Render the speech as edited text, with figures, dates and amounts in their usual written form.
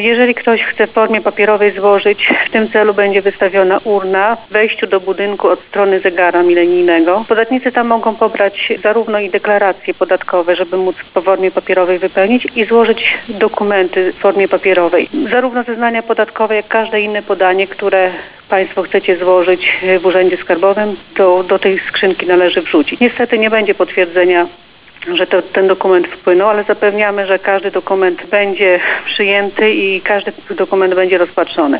Jeżeli ktoś chce w formie papierowej złożyć, w tym celu będzie wystawiona urna w wejściu do budynku od strony zegara milenijnego. Podatnicy tam mogą pobrać zarówno i deklaracje podatkowe, żeby móc w formie papierowej wypełnić i złożyć dokumenty w formie papierowej. Zarówno zeznania podatkowe, jak każde inne podanie, które Państwo chcecie złożyć w Urzędzie Skarbowym, to do tej skrzynki należy wrzucić. Niestety nie będzie potwierdzenia, że ten dokument wpłynął, ale zapewniamy, że każdy dokument będzie przyjęty i każdy dokument będzie rozpatrzony.